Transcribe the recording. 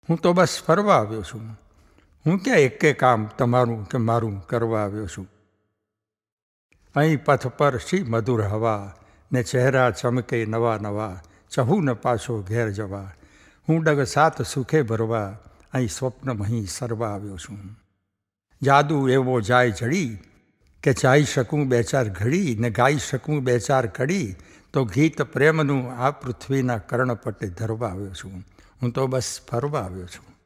હું તો બસ ફરવા આવ્યો છું. હું ક્યાં એકે કામ તમારું કે મારું કરવા આવ્યો છું. અહીં પથ પર શી મધુર હવા, ને ચહેરા ચમકે નવા નવા, ચહું ન પાછો ઘેર જવા. હું ડગ સાત સુખે ભરવા, અહીં સ્વપ્નમહી સરવા આવ્યો છું. જાદુ એવો જાય જડી, કે ચાઈ શકું બે ચાર ઘડી, ને ગાઈ શકું બે ચાર કડી, તો ગીત પ્રેમનું આ પૃથ્વીના કર્ણપટે ધરવા આવ્યો છું. હું તો બસ ફરવા આવ્યો છું.